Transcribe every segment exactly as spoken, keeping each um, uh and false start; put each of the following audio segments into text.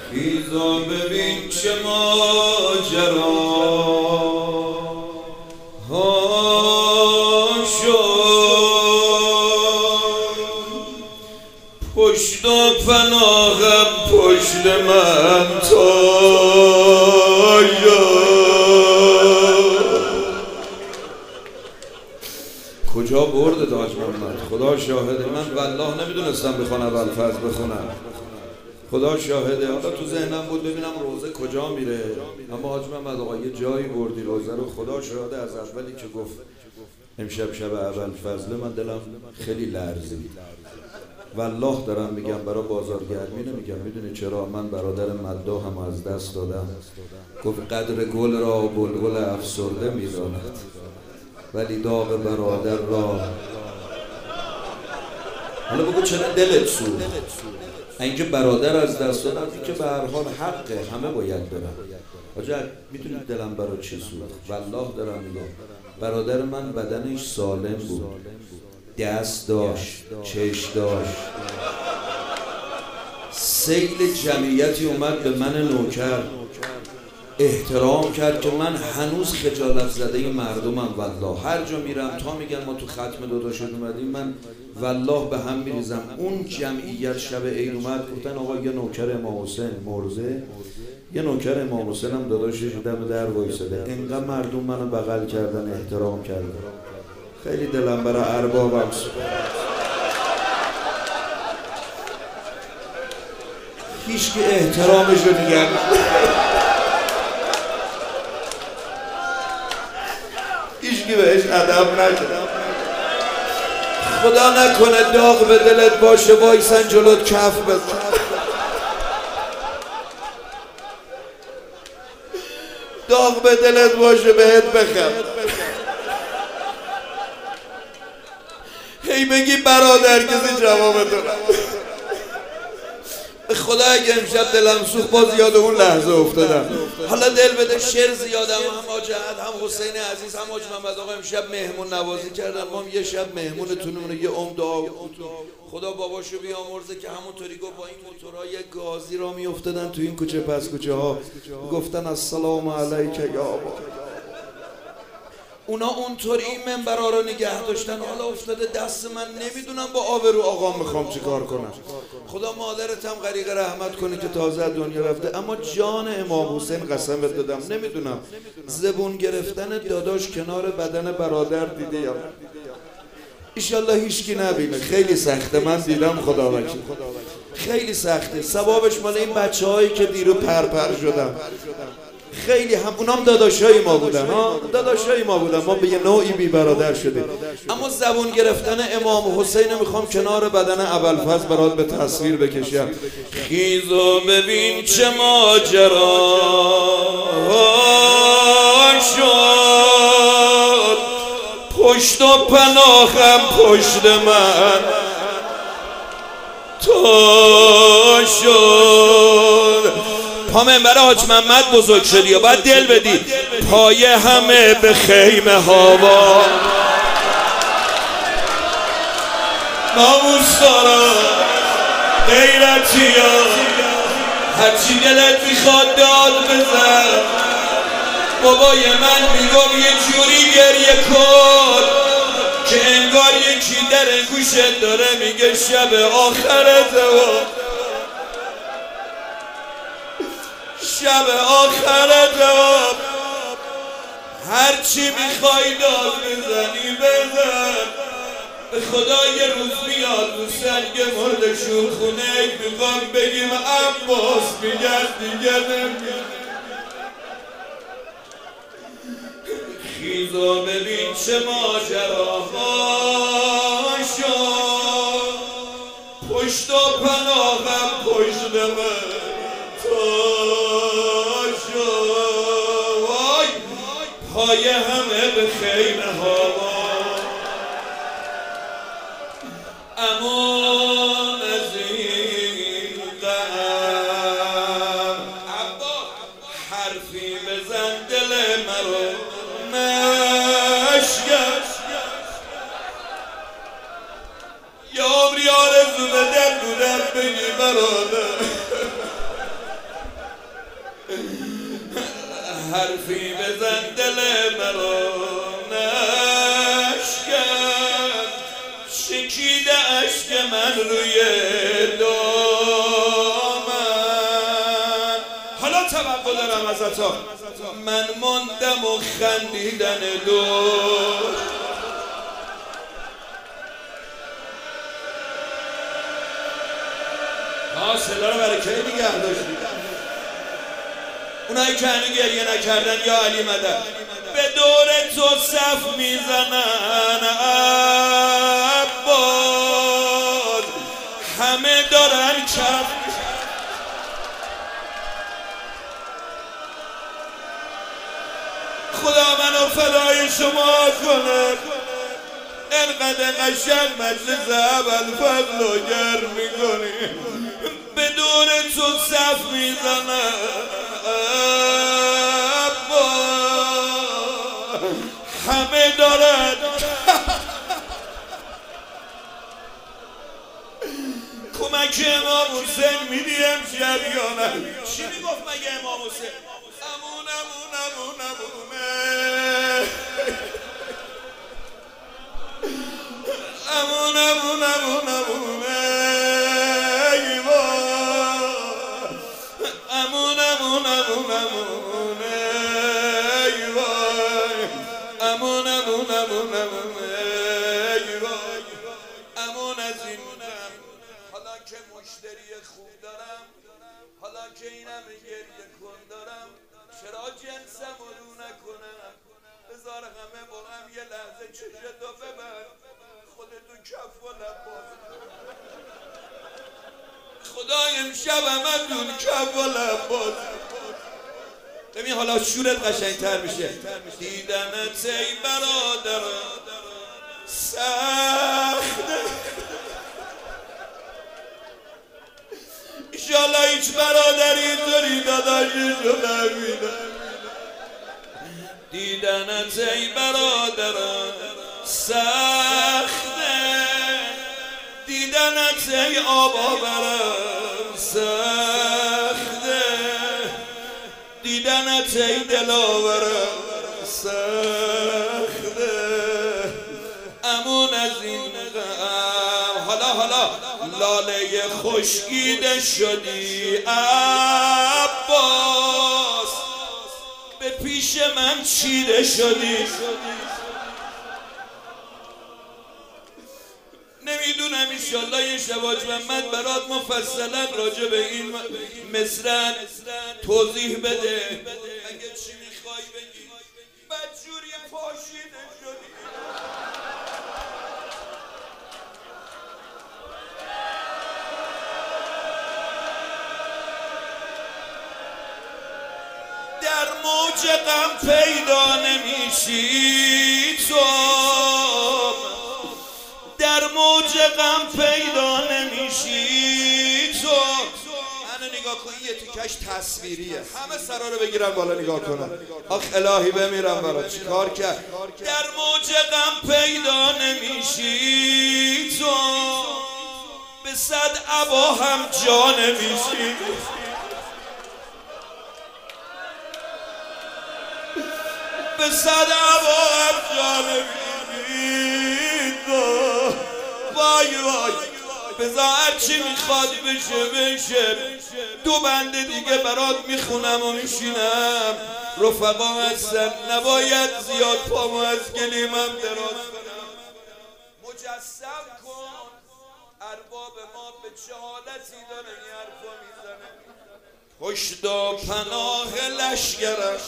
خیزا ببین چه ماجرا ها شد، پشت و پناهم پشت من تا کجا برده حاج محمد؟ خدا شاهده من والله نمیدونستم بخونم ابوالفضل بخونم، خدا شاهده. حالا تو ذهنم بود ببینم روزه کجا میره، اما حاج محمد آقا یه جایی بردی روزه رو. خدا شاهده از اولی که گفت امشب شب ابوالفضل من دلم خیلی لرزید. والله دارم میگم برای بازارگرمی نمیگم. میدونی چرا؟ من برادر مداحم از دست دادم. گفت قدر گل را بلبل افسرده میداند، ولی داغ برادر را. حالا بگو چرا دلت سوخت؟ اینکه برادر از دست دادم، این که به هر حال حقه، همه باید برن. آجا میدونید دلم برای چی سوخت؟ والله دارم میگم برادر من بدنش سالم بود، دست داشت، چش داشت. سیل جمعیتی اومد به من نوکر احترام کرد که من هنوز خجالت زده مردمم. والله هر جا میرم تا میگن ما تو ختم داداشت اومدیم، من والله به هم میریزم. اون جمعیت شب عید اومد گفتن آقا یه نوکر امام حسین مرزه، یه نوکر امام حسین هم داداشش دم در وایساده. اینقدر مردم منو بغل کردن، احترام کردن. خیلی دلم برای اربابم سوخت. هیچ که احترامش رو نگه هیچکی بهش ادب نکنه. خدا نکنه داغ به دلت باشه وایسن جلوت کف بزن. داغ به دلت باشه بهت بخم. هی بگی برادر کسی جواب تو خدا اگه امشب دلم سوخت باز یاد اون لحظه افتادم. حالا دل بده شعر زیادم، هم حاج احد هم حسین عزیز هم حاج محمد آقا امشب مهمون نوازی کردن. ما یه شب مهمونتونمونه، یه عمر دعا. خدا باباشو بیامرزه که همونطوری گفت با این موتورهای گازی را میافتادن تو این کوچه پس کوچه ها، گفتن السلام علیک یا آبا. اونا اونطوری این منبرها رو نگه داشتن. حالا افتاده دست من، نمیدونم با آبرو آقا میخوام چیکار کنم. خدا مادرت هم غریق رحمت کنه که تازه دنیا رفته، اما جان امام حسین قسمت دادم نمیدونم زبون گرفتن داداش کنار بدن برادر دیده یا ایشالله هیچکی نبینه. خیلی سخته، من دیدم خدا وکیل خیلی سخته. ثوابش مال این بچه هایی که دیرو پرپر شدن. خیلی هم اونام داداشای ما بودن ها، داداشای ما بودن. ما به یه نوعی بی برادر شدیم، اما زبون گرفتن امام حسین میخوام کنار بدن ابوالفضل برات به تصویر بکشم. خیزو ببین چه ماجرا شد، پشت و پناهم پشت من تا شد. پا منبر حاج محمد بزرگ شدی یا باید دل بدی. پایه همه به خیمه هوا، ناموس دارا غیرتی ها، هرچی دلت میخواد داد بزن. بابای من میگم یه جوری گریه کن که انگار یکی در گوشت داره میگه شب آخرته و شب آخر جواب. هرچی میخوای داد بزنی بزن. به خدا یه روز میاد رو سنگ مرد شورخونه میخوام بگیم عباس میگن دیگه نمیگن. خیزا ببین چه ماجراها شد، پشت و پناهم پشت من وای، پایه همه به خیمه هوا. امان از این غم عبا، حرفی بزن دل مرا نشکن. یا عمری آرزو به دل بودم بگی برادر حرفی بزن دل مرا نشکن، شکیده اشک من روی دامن. حالا توقع دارم ازتا، من ماندم و خندیدن دور. آه صدا رو برای کی نگه داشتی؟ اونایی که هنو گریه نکردن یا علی مدد به دور تو صف میزنن عباس، همه دارن کف. خدا منو فدای شما کنه، انقدر قشنگ مجلس اول فضل و گرم میکنی. به دور تو صف میزنن همه دارن کمک امام حسین میدی امشب یا نه؟ چی میگفت مگه امام حسین؟ امون امون امون امونه امون امون امون امونه امون امون امون امونه امون امون امون امونه امون از این بودم. حالا که مشتری خوب دارم، حالا که این همه گریه کن دارم، چرا جنسم رو نکنم؟ بذار همه با هم یه لحظه چشتو ببر، خودتو کف و لباس. خدا امشب همه دون کف و لباس. ببین حالا شورت قشنگتر میشه. دیدنت ای برادر سخته، ایشالله هیچ برادری اینطوری داداششو نبینه. دیدنت ای برادر سخته، دیدنت ای آبا برم سخته، دیدنت ای دلاورم سخته. امون از این غم. حالا حالا لاله خشکیده شدی عباس، به پیش من چیده شدی. نمیدونم ایشالله یه شباج محمد برات مفصلا راجع به این مصرع توضیح بده. اگه چی میخوای بگی بدجوری پاشیده شدی. در موج غم پیدا نمیشی تو، در موج غم پیدا نمیشی تو. منو نگاه کن، یه تیکش تصویریه، همه سرا رو بگیرن بالا نگاه کنن. آخ الهی بمیرم برات، چی کار کرد؟ در موج غم پیدا نمیشی تو، به صد عبا هم جا نمیشی. به صد عبا هم جا نمیشی تو. وای وای بذار هرچی میخواد بشه بشه. دو بنده دیگه برات میخونم و میشینم. رفقا هستن، نباید زیاد پامو از گلیمم دراز کنم. مجسم کن ارباب ما به چه حالتی داره این حرفا میزنه. پشت و پناه لشگرش،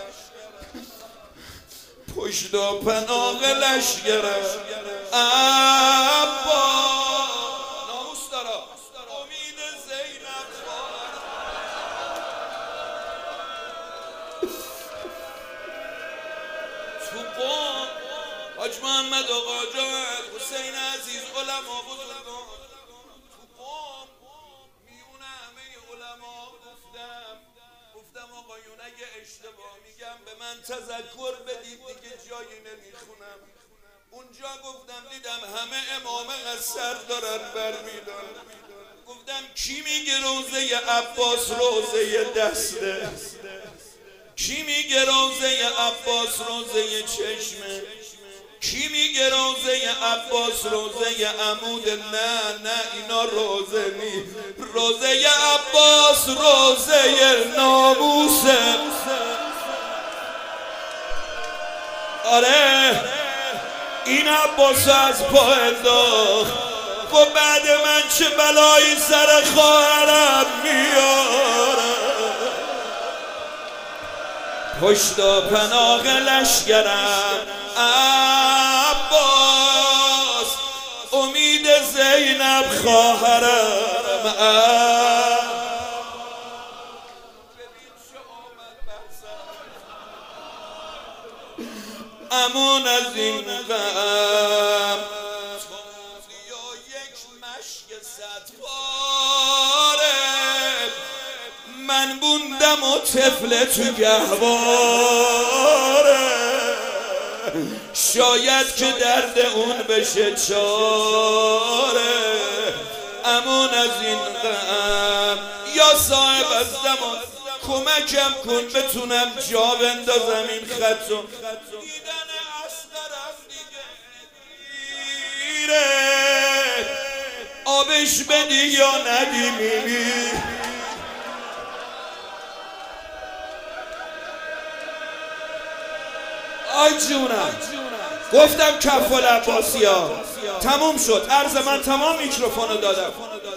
پشت و پناه لشگرش عبا ناموس دارا امید زینب تو قوم. حاج محمد آقا جان حسین عزیز علما بزرگان تو قوم میونه همه علما گفتم گفتم آقایون اگه اشتباه میگم به من تذکر بدید دیگه جایی نمیخونم. اونجا گفتم دیدم همه امام از سر دارن برمیدارن. گفتم کی میگه روزه عباس روزه دسته؟ کی میگه روزه عباس روزه چشمه؟ کی میگه روزه عباس روزه عمود؟ نه نه اینا روزه نی، روزه عباس روزه ناموسه. آره این عباس از پا انداخت و بعد من چه بلایی سر خواهرم میاره. پشت و پناه لشگرم عباس، امید زینب خواهرم. امان از این غم یا یک مشک ستاره، من بوندم و طفل تو گهواره. شاید که درد اون بشه چاره. امان از این غم یا صاحب از زمان، کمکم کن بتونم جا بندازم این خطو. دیدن اصغرم دیگه میره، آبش بدی یا ندی میمی. آی جونم گفتم کف العباسی ها تموم شد. عرض من تمام میکروفونو دادم.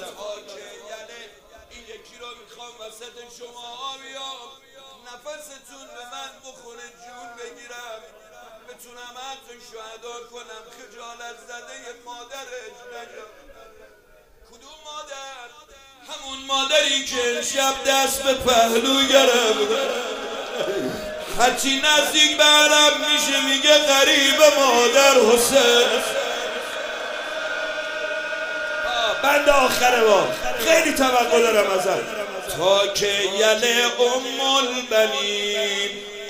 این یکی رو میخوام وسط شما آبیام، نفستون به من بخوره جون بگیرم، بتونم حق شهدا کنم، خجالت زده مادرش نگم. کدوم مادر؟ همون مادری که شب دست به پهلو گرفت، هرچی نزدیک به عرب میشه میگه غریب مادر حسین. بند آخره با خیلی توقع دارم ازت. تا که یله ام البنین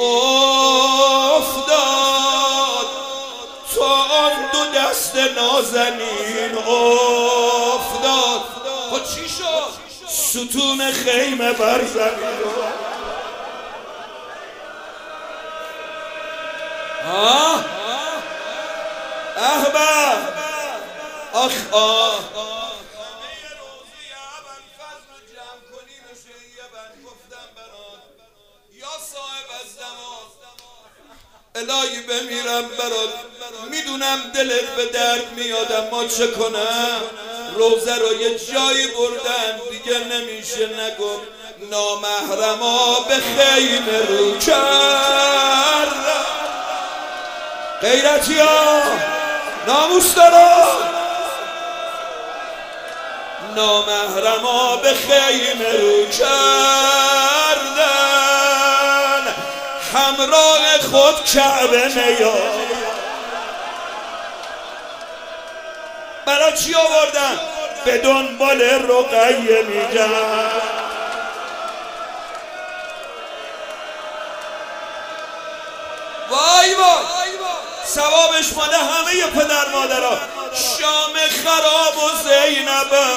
افتاد، تا آن دو دست نازنین افتاد. خب چی شد؟ ستون خیمه بر زمین. آه احبه آخ آه الهی بمیرم برات، میدونم دلت به درد میاد اما چه کنم؟ روزه رو یه جایی بردن دیگه نمیشه نگم. نامحرما به خیمه رو کرد. غیرتی ها ناموس دارا، نامحرما به خیمه رو کردن، همراه خود کعبه نیا. برای چی آوردن؟ به دنبال رقیه میگن. وای وای ثوابش ماله همه پدر مادرها. شام خراب و زینب